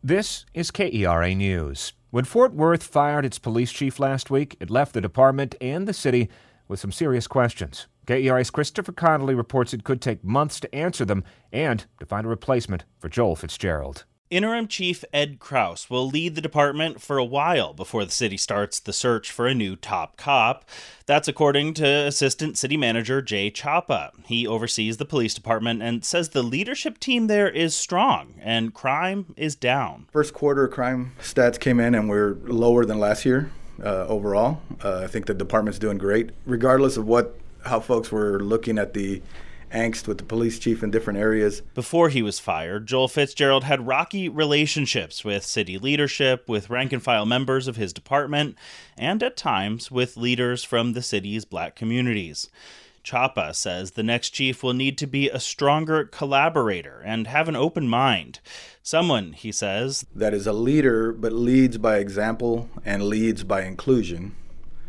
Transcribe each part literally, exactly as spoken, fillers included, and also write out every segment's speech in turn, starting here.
This is K E R A News. When Fort Worth fired its police chief last week, it left the department and the city with some serious questions. K E R A's Christopher Connolly reports it could take months to answer them and to find a replacement for Joel Fitzgerald. Interim Chief Ed Kraus will lead the department for a while before the city starts the search for a new top cop. That's according to Assistant City Manager Jay Chapa. He oversees the police department and says the leadership team there is strong and crime is down. First quarter crime stats came in and we're lower than last year uh, overall. Uh, I think the department's doing great, regardless of what how folks were looking at the angst with the police chief in different areas. Before he was fired, Joel Fitzgerald had rocky relationships with city leadership, with rank-and-file members of his department, and at times with leaders from the city's black communities. Chapa says the next chief will need to be a stronger collaborator and have an open mind. Someone, he says, that is a leader but leads by example and leads by inclusion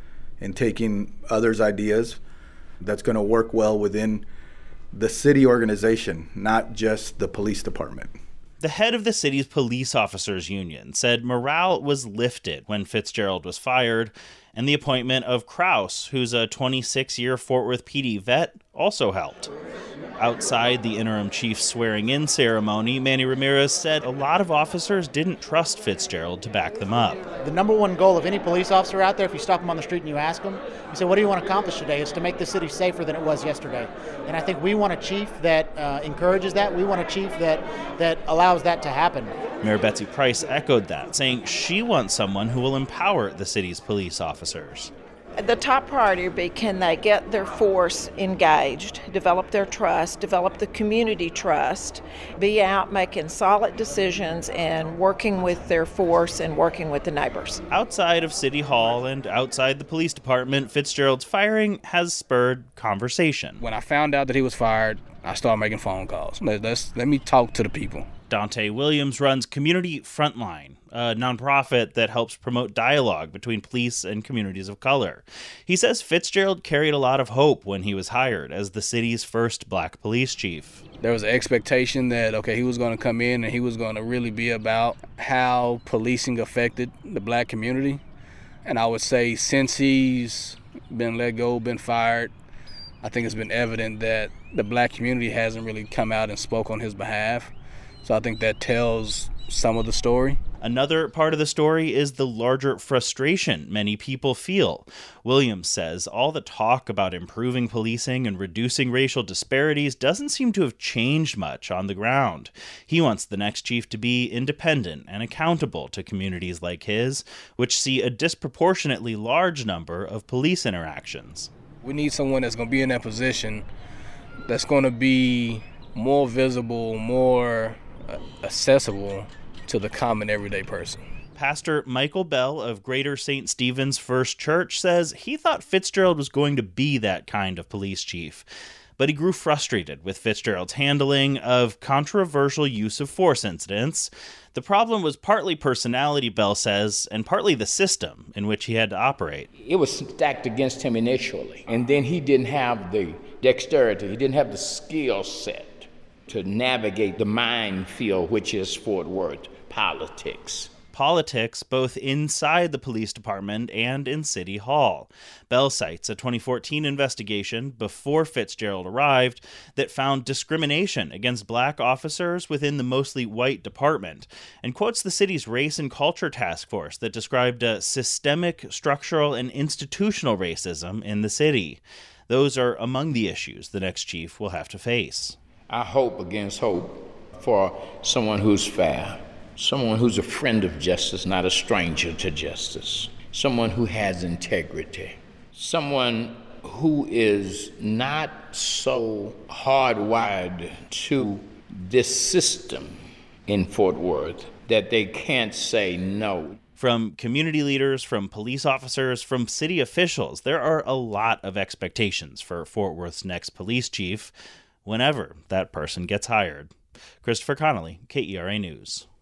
in taking others' ideas. That's going to work well within the city organization, not just the police department. The head of the city's police officers union said morale was lifted when Fitzgerald was fired, and the appointment of Kraus, who's a twenty-six-year Fort Worth P D vet, also helped. Outside the interim chief's swearing-in ceremony, Manny Ramirez said a lot of officers didn't trust Fitzgerald to back them up. The number one goal of any police officer out there, if you stop them on the street and you ask them, you say, what do you want to accomplish today, is to make the city safer than it was yesterday. And I think we want a chief that uh, encourages that. We want a chief that, that allows that to happen. Mayor Betsy Price echoed that, saying she wants someone who will empower the city's police officers. The top priority would be, can they get their force engaged, develop their trust, develop the community trust, be out making solid decisions and working with their force and working with the neighbors. Outside of City Hall and outside the police department, Fitzgerald's firing has spurred conversation. When I found out that he was fired, I started making phone calls. Let, let's, let me talk to the people. Dante Williams runs Community Frontline, a nonprofit that helps promote dialogue between police and communities of color. He says Fitzgerald carried a lot of hope when he was hired as the city's first black police chief. There was an expectation that, okay, he was going to come in and he was going to really be about how policing affected the black community. And I would say since he's been let go, been fired, I think it's been evident that the black community hasn't really come out and spoke on his behalf. So I think that tells some of the story. Another part of the story is the larger frustration many people feel. Williams says all the talk about improving policing and reducing racial disparities doesn't seem to have changed much on the ground. He wants the next chief to be independent and accountable to communities like his, which see a disproportionately large number of police interactions. We need someone that's going to be in that position that's going to be more visible, more accessible to the common everyday person. Pastor Michael Bell of Greater Saint Stephen's First Church says he thought Fitzgerald was going to be that kind of police chief, but he grew frustrated with Fitzgerald's handling of controversial use of force incidents. The problem was partly personality, Bell says, and partly the system in which he had to operate. It was stacked against him initially, and then he didn't have the dexterity, he didn't have the skill set to navigate the minefield, which is Fort Worth politics. Politics both inside the police department and in City Hall. Bell cites a twenty fourteen investigation before Fitzgerald arrived that found discrimination against black officers within the mostly white department, and quotes the city's Race and Culture Task Force that described a systemic, structural, and institutional racism in the city. Those are among the issues the next chief will have to face. I hope against hope for someone who's fair, someone who's a friend of justice, not a stranger to justice, someone who has integrity, someone who is not so hardwired to this system in Fort Worth that they can't say no. From community leaders, from police officers, from city officials, there are a lot of expectations for Fort Worth's next police chief, whenever that person gets hired. Christopher Connolly, K E R A News.